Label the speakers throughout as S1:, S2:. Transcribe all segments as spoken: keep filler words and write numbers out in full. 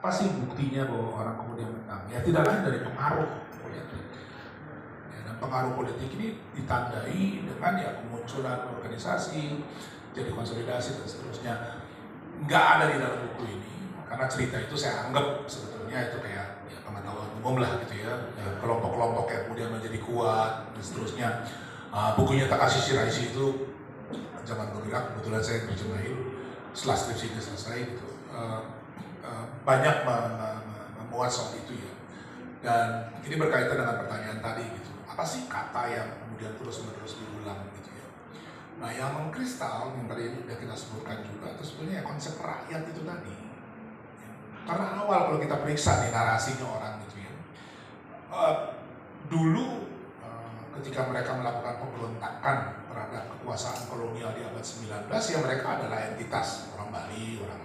S1: apa sih buktinya bahwa orang kemudian menang? Ya tidak lain dari pengaruh politik. Ya, dan pengaruh politik ini ditandai dengan ya kemunculan organisasi, jadi konsolidasi dan seterusnya. Nggak ada di dalam buku ini, karena cerita itu saya anggap sebetulnya itu kayak ya, pengetahuan umum lah gitu ya, ya kelompok-kelompok yang kemudian menjadi kuat dan seterusnya. Uh, bukunya Takashi Shiraishi itu zaman bergerak, kebetulan saya terjemahin setelah skripsi ini selesai gitu. Uh, uh, banyak memuat soal itu ya. Dan ini berkaitan dengan pertanyaan tadi gitu. Apa sih kata yang kemudian terus-menerus diulang gitu ya. Nah yang mengkristal yang tadi sudah kita sebutkan juga itu sebenarnya konsep rakyat itu tadi. Ya. Karena awal kalau kita periksa nih narasinya orang gitu ya. Uh, dulu ketika mereka melakukan pemberontakan terhadap kekuasaan kolonial di abad sembilan belas, ya mereka adalah entitas orang Bali, orang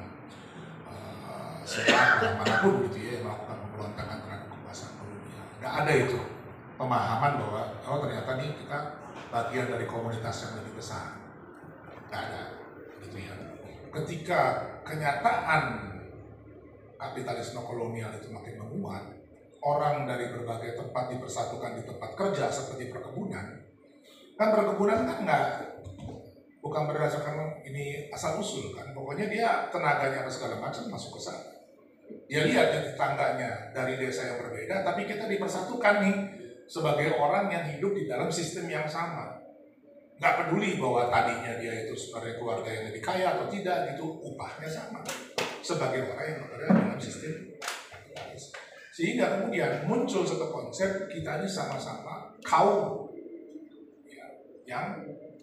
S1: uh, Siak, orang manapun gitu ya yang melakukan pemberontakan terhadap kekuasaan kolonial. Nggak ada itu pemahaman bahwa oh ternyata nih kita bagian dari komunitas yang lebih besar. Nggak ada gitu ya. Ketika kenyataan kapitalisme kolonial itu makin menguat, orang dari berbagai tempat dipersatukan di tempat kerja seperti perkebunan. Kan perkebunan kan nggak, bukan berdasarkan ini asal usul kan. Pokoknya dia tenaganya apa segala macam masuk ke sana. Dia lihat ya tetangganya dari desa yang berbeda, tapi kita dipersatukan nih sebagai orang yang hidup di dalam sistem yang sama. Nggak peduli bahwa tadinya dia itu sebenarnya keluarga yang lebih kaya atau tidak, gitu upahnya sama. Sebagai orang yang berada dalam sistem kapitalis. Sehingga kemudian muncul satu konsep kita ini sama-sama kaum ya, yang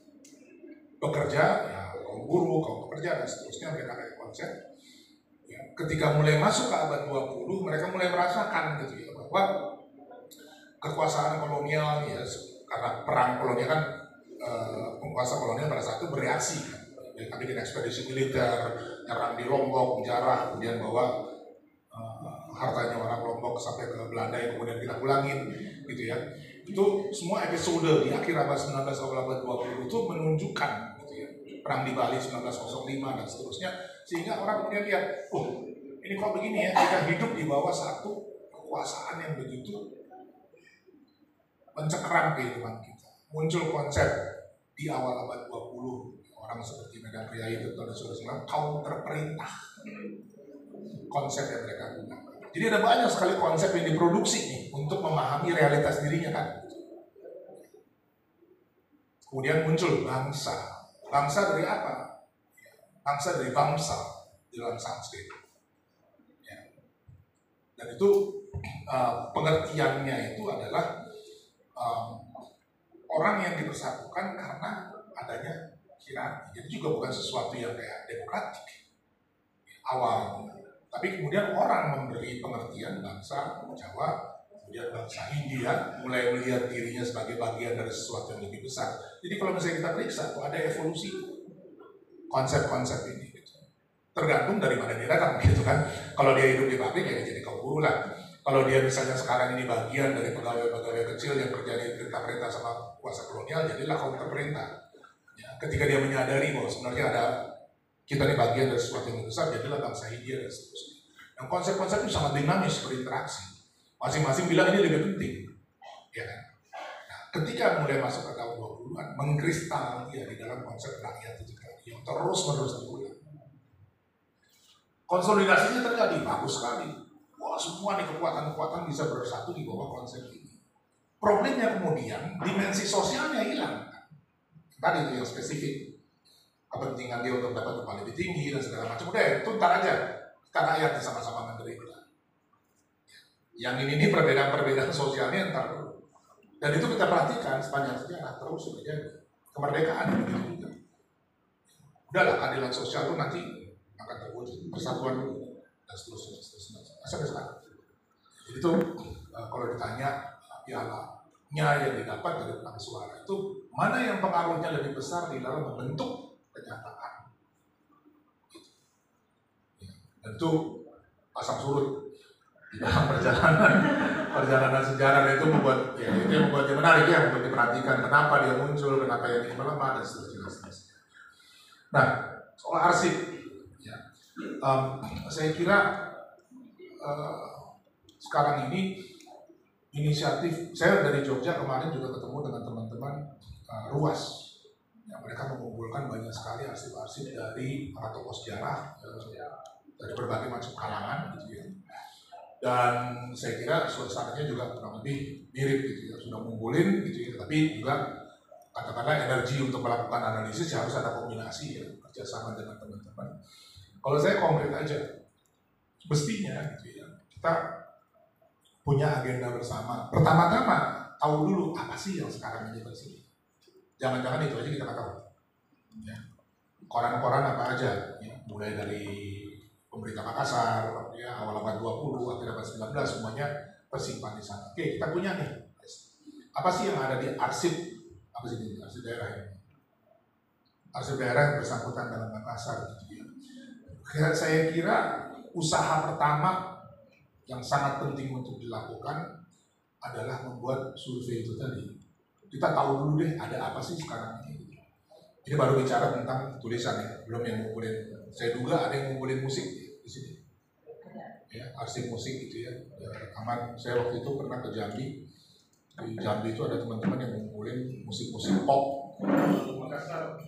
S1: bekerja, ya kaum buruh, kaum pekerja dan seterusnya mereka pakai konsep. Ya, ketika mulai masuk ke abad dua puluh mereka mulai merasakan gitu ya bahwa kekuasaan kolonial ya karena perang kolonial kan eh, penguasa kolonial pada saat itu bereaksi kan. Ya, bikin ekspedisi militer, nyerang di Lombok, penjara, kemudian bawa hartanya orang Lombok sampai ke Belanda yang kemudian kita ulangin gitu ya. Itu semua episode di akhir abad sembilan belas awal abad dua puluh itu menunjukkan gitu ya. Perang di Bali sembilan belas nol lima dan seterusnya, sehingga orang kemudian lihat, oh ini kok begini ya, kita hidup di bawah satu kekuasaan yang begitu mencekram kehidupan kita. Muncul konsep di awal abad dua puluh orang seperti Medan Priayi itu dan saudara kaum terperintah. Konsep yang mereka gunakan. Jadi ada banyak sekali konsep yang diproduksi nih untuk memahami realitas dirinya kan. Kemudian muncul bangsa. Bangsa dari apa? Bangsa dari bangsa di dalam Sanskrit. Ya. Dan itu uh, pengertiannya itu adalah um, orang yang dipersatukan karena adanya hierarki. Jadi juga bukan sesuatu yang kayak demokratik awalnya. Tapi kemudian orang memberi pengertian bangsa Jawa, kemudian bangsa India, mulai melihat dirinya sebagai bagian dari sesuatu yang lebih besar. Jadi kalau misalnya kita periksa, tuh ada evolusi konsep-konsep ini. Gitu. Tergantung dari mana dia datang, gitu kan. Kalau dia hidup di pabrik, ya jadi kaum buruh lah. Kalau dia misalnya sekarang ini bagian dari pegawai-pegawai kecil yang kerja di perintah-perintah sama kuasa kolonial, jadilah kaum terperintah. Ya, ketika dia menyadari bahwa sebenarnya ada kita ini bagian dari sesuatu yang besar, jadilah bangsa India dan seterusnya. Yang konsep-konsep itu sangat dinamis berinteraksi. Masing-masing bilang ini lebih penting. Ya kan? Nah, ketika mulai masuk ke tahun dua puluhan, mengkristal ya di dalam konsep rakyat itu tadi yang terus-menerus diulang. Konsolidasinya terjadi bagus sekali. Wah, semua nih kekuatan-kekuatan bisa bersatu di bawah konsep ini. Problemnya kemudian dimensi sosialnya hilang. Tadi itu yang spesifik. Kepentingan dia untuk dapat upah lebih tinggi dan segala macam, udah itu ntar aja kita rakyat sama-sama menderita. Yang ini ini perbedaan-perbedaan sosialnya ntar dulu. Dan itu kita perhatikan sepanjang sejarah terus terjadi. Kemerdekaan begitu juga. Udahlah keadilan sosial itu nanti akan terwujud, persatuan dulu dan seterusnya, seterusnya. Sampai sekarang. Jadi itu kalau ditanya pialanya yang didapat dari penang suara itu mana yang pengaruhnya lebih besar di dalam membentuk kenyataan. Ya, dan itu pasang surut di dalam perjalanan perjalanan sejarah itu membuat ya itu yang membuatnya menarik ya untuk diperhatikan kenapa dia muncul, kenapa yang ini melemah dan seterusnya. Nah soal arsip, ya, um, saya kira uh, sekarang ini inisiatif, saya dari Jogja kemarin juga ketemu dengan teman-teman uh, Ruas, ya, mereka mengumpulkan banyak sekali arsip-arsip dari para tokoh sejarah ya, dari berbagai macam kalangan gitu ya. Dan saya kira suasananya juga kurang lebih mirip gitu ya, sudah ngumpulin gitu ya, tapi juga katakanlah energi untuk melakukan analisis harus ada kombinasi ya, kerjasama dengan teman-teman. Kalau saya konkret aja, mestinya gitu ya, kita punya agenda bersama. Pertama-tama tahu dulu apa sih yang sekarang ini terjadi. Jangan-jangan itu aja kita nggak tahu. Ya. Koran-koran apa aja, ya, mulai dari Pemerintah Makassar, ya, awal abad dua puluh, akhir abad sembilan belas, semuanya tersimpan di sana. Oke, kita punya nih. Apa sih yang ada di arsip? Apa sih ini? Arsip daerah ini? Arsip daerah yang bersangkutan dalam Makassar gitu ya. Saya kira usaha pertama yang sangat penting untuk dilakukan adalah membuat survei itu tadi. Kita tahu dulu deh ada apa sih sekarang ini. Ini baru bicara tentang tulisan ya, belum yang ngumpulin. Saya duga ada yang ngumpulin musik di sini. Ya, arsip musik gitu ya. Rekaman. Saya waktu itu pernah ke Jambi. Di Jambi itu ada teman-teman yang ngumpulin musik-musik pop.
S2: Makassar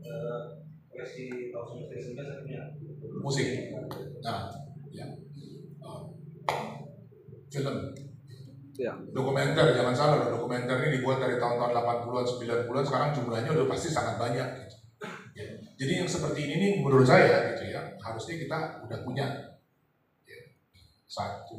S2: versi tahun sembilan puluh sembilan punya
S1: musik. Nah, ya. Uh, film. Ya. Dokumenter, jangan salah loh, dokumenter ini dibuat dari tahun-tahun delapan puluhan, sembilan puluhan, sekarang jumlahnya udah pasti sangat banyak gitu. Ya. Jadi yang seperti ini nih menurut saya gitu ya, harusnya kita udah punya ya, satu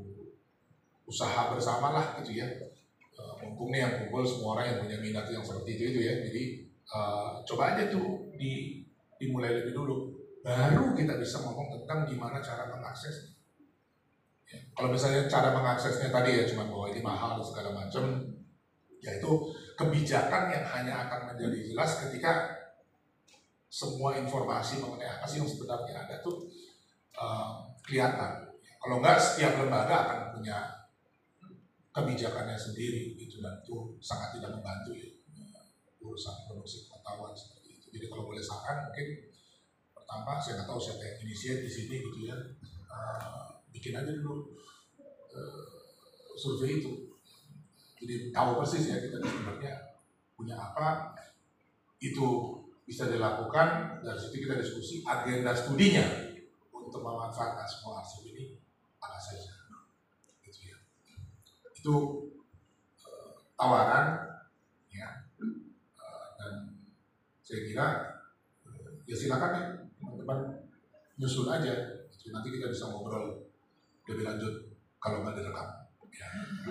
S1: usaha bersama lah gitu ya. Uh, mumpung nih yang kumpul semua orang yang punya minat yang seperti itu itu ya. Jadi uh, coba aja tuh di, dimulai lebih dulu. Baru kita bisa ngomong tentang gimana cara mengakses. Ya, kalau misalnya cara mengaksesnya tadi ya cuma bahwa ini mahal dan segala macam, ya itu kebijakan yang hanya akan menjadi jelas ketika semua informasi mengenai apa sih yang sebenarnya ada tuh uh, kelihatan. Kalau enggak setiap lembaga akan punya kebijakannya sendiri gitu, dan itu sangat tidak membantu ya urusan produksi pengetahuan seperti itu. Jadi kalau boleh saran mungkin pertama saya nggak tahu siapa yang inisiat di sini gitu ya. Uh, bikin aja dulu uh, survei itu, jadi tahu persis ya kita sebenarnya punya apa, itu bisa dilakukan. Dari situ kita diskusi agenda studinya untuk memanfaatkan semua arsip ini apa saja gitu ya. Itu uh, tawaran ya, uh, dan saya kira uh, ya silakan ya teman-teman nyusun aja gitu. Nanti kita bisa ngobrol lebih lanjut kalau nggak direkam. Ya.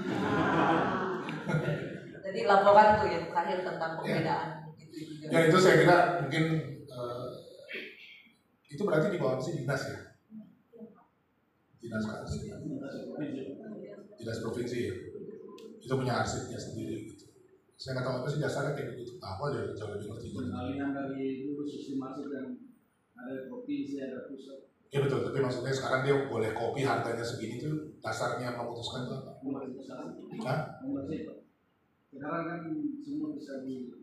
S3: Jadi laporan tuh yang terakhir tentang perbedaan ya. Itu juga.
S1: Ya itu saya kira mungkin uh, itu berarti di bawah si dinas ya, dinas arsip, dinas provinsi ya, itu punya arsipnya sendiri gitu. Saya nggak tahu apa sih dasarnya kayak gitu, apa aja jauh lebih ngerti.
S2: Pengalihan dari dulu sistem arsip yang ada provinsi ada pusat.
S1: Ya betul, tapi maksudnya sekarang dia boleh kopi harganya segini tuh dasarnya memutuskan itu apa?
S2: Sekarang kan semua bisa di